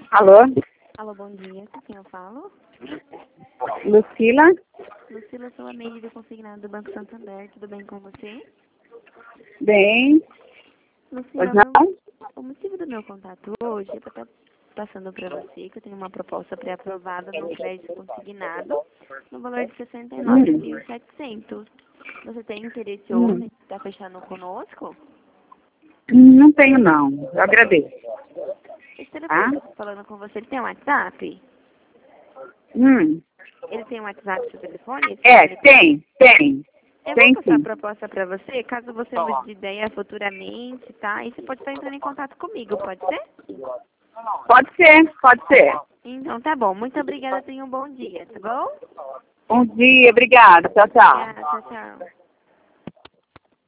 Alô? Alô, bom dia. Com quem eu falo? Lucila? Lucila, sou a Meire do Consignado do Banco Santander. Tudo bem com você? Bem. Pois Lucila, não? o motivo do meu contato hoje é para estar passando para você que eu tenho uma proposta pré-aprovada no crédito consignado no valor de 69.700. Você tem interesse hoje em estar fechando conosco? Não tenho não. Eu agradeço. Esse telefone que eu estou falando com você, ele tem um WhatsApp? Hum. Ele tem um WhatsApp, seu telefone? Tem. Eu Tem vou passar a sim. proposta para você, caso você mude de ideia futuramente, tá? E você pode estar entrando em contato comigo, pode ser? Pode ser. Então tá bom. Muito obrigada, tenha um bom dia, tá bom? Bom dia, obrigada. Tchau, tchau. Obrigada, tchau, tchau.